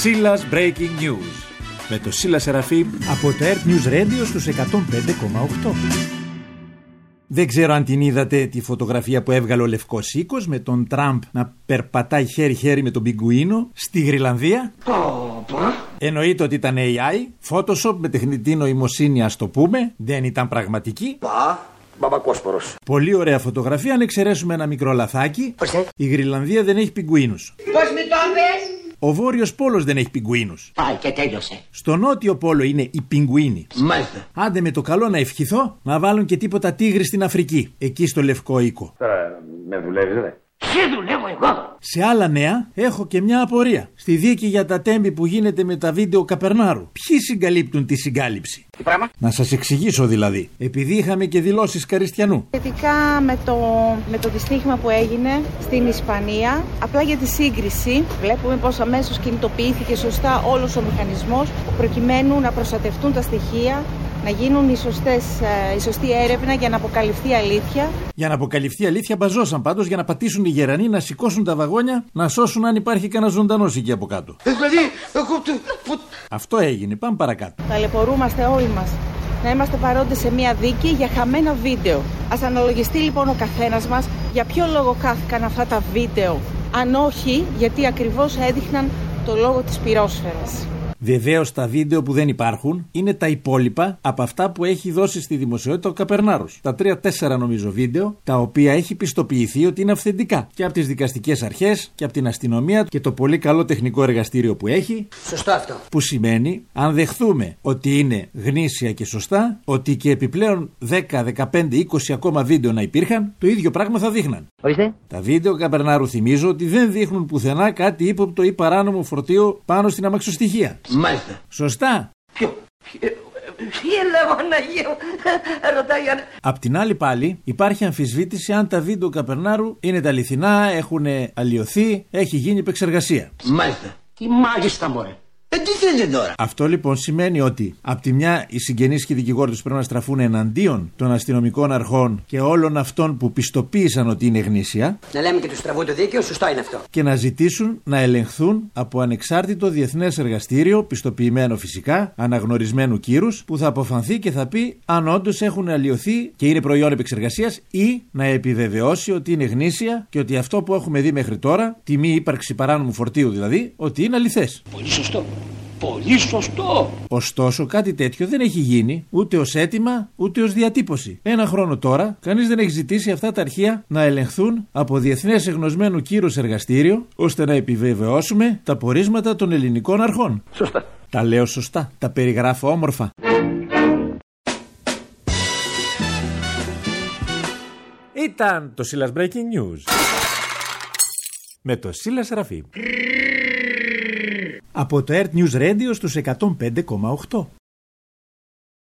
Σίλας Breaking News με το Σίλα Σεραφείμ από το Earth News Radio στους 105,8. Δεν ξέρω αν την είδατε τη φωτογραφία που έβγαλε ο Λευκός Οίκος με τον Τραμπ να περπατάει χέρι-χέρι με τον πιγκουίνο στη Γρυλανδία. Εννοείται ότι ήταν AI, Photoshop με τεχνητή νοημοσύνη, ας το πούμε, δεν ήταν πραγματική. Μπαμπακόσπορος. Πολύ ωραία φωτογραφία, αν εξαιρέσουμε ένα μικρό λαθάκι. Η Γρυλανδία δεν έχει πιγκουίνους. Πώς με το πες? Ο Βόρειος Πόλος δεν έχει πιγκουίνους. Πάει και τέλειωσε. Στο Νότιο Πόλο είναι οι πιγκουίνοι. Μάλιστα. Άντε με το καλό να ευχηθώ να βάλουν και τίποτα τίγρη στην Αφρική, εκεί στο Λευκό Οίκο. Τώρα με δουλεύεις, ρε. Σε δουλεύω εγώ. Σε άλλα νέα έχω και μια απορία. Στη δίκη για τα τέμπη που γίνεται με τα βίντεο Καπερνάρου, ποιοι συγκαλύπτουν τη συγκάλυψη? Τι πράγμα? Να σας εξηγήσω δηλαδή. Επειδή είχαμε και δηλώσεις Καριστιανού. Σχετικά με το δυστύχημα που έγινε στην Ισπανία, απλά για τη σύγκριση, βλέπουμε πως αμέσως κινητοποιήθηκε σωστά όλος ο μηχανισμός προκειμένου να προστατευτούν τα στοιχεία, να γίνουν η σωστή έρευνα για να αποκαλυφθεί η αλήθεια. Για να αποκαλυφθεί η αλήθεια, μπαζώσαν πάντως για να πατήσουν οι γερανοί, να σηκώσουν τα βαγόνια, να σώσουν αν υπάρχει κανένα ζωντανός εκεί από κάτω. Δηλαδή, Αυτό έγινε. Πάμε παρακάτω. Ταλαιπωρούμαστε όλοι μας να είμαστε παρόντες σε μια δίκη για χαμένα βίντεο. Ας αναλογιστεί λοιπόν ο καθένας μας για ποιο λόγο χάθηκαν αυτά τα βίντεο. Αν όχι, γιατί ακριβώς έδειχναν το λόγο της πυρόσφαιρας. Βεβαίως τα βίντεο που δεν υπάρχουν είναι τα υπόλοιπα από αυτά που έχει δώσει στη δημοσιότητα ο Καπερνάρος. Τα 3-4 νομίζω βίντεο, τα οποία έχει πιστοποιηθεί ότι είναι αυθεντικά. Και από τις δικαστικές αρχές και από την αστυνομία και το πολύ καλό τεχνικό εργαστήριο που έχει. Σωστό αυτό. Που σημαίνει, αν δεχθούμε ότι είναι γνήσια και σωστά, ότι και επιπλέον 10, 15, 20 ακόμα βίντεο να υπήρχαν, το ίδιο πράγμα θα δείχναν. Ορίστε. Τα βίντεο Καπερνάρου θυμίζω ότι δεν δείχνουν πουθενά κάτι ύποπτο ή παράνομο φορτίο πάνω στην αμαξοστοιχεία. μάλιστα. Σωστά. Ποιο? Ρωτάει αν... Απ' την άλλη πάλι υπάρχει αμφισβήτηση αν τα βίντεο Καπερνάρου είναι τα αληθινά, έχουν αλλοιωθεί, έχει γίνει επεξεργασία. Μάλιστα. Τι μάλιστα μωρέ. Τι θέλετε τώρα? Αυτό λοιπόν σημαίνει ότι απ' τη μια οι συγγενείς και οι δικηγόροι τους πρέπει να στραφούν εναντίον των αστυνομικών αρχών και όλων αυτών που πιστοποίησαν ότι είναι γνήσια. Να λέμε και του στραβού το δίκαιο, σωστό είναι αυτό. Και να ζητήσουν να ελεγχθούν από ανεξάρτητο διεθνές εργαστήριο, πιστοποιημένο φυσικά, αναγνωρισμένου κύρους, που θα αποφανθεί και θα πει αν όντως έχουν αλλοιωθεί και είναι προϊόν επεξεργασίας ή να επιβεβαιώσει ότι είναι γνήσια και ότι αυτό που έχουμε δει μέχρι τώρα, τη μη ύπαρξη παράνομου φορτίου δηλαδή, ότι είναι αληθές. Πολύ σωστό. Πολύ σωστό. Ωστόσο, κάτι τέτοιο δεν έχει γίνει ούτε ως αίτημα ούτε ως διατύπωση. Ένα χρόνο τώρα, κανείς δεν έχει ζητήσει αυτά τα αρχεία να ελεγχθούν από διεθνές εγνωσμένου κύρους εργαστήριο, ώστε να επιβεβαιώσουμε τα πορίσματα των ελληνικών αρχών. Σωστά. Τα λέω σωστά, τα περιγράφω όμορφα. Ήταν το Σίλας Breaking News με το Σίλα Σεραφείμ από το Earth News Radio στους 105,8.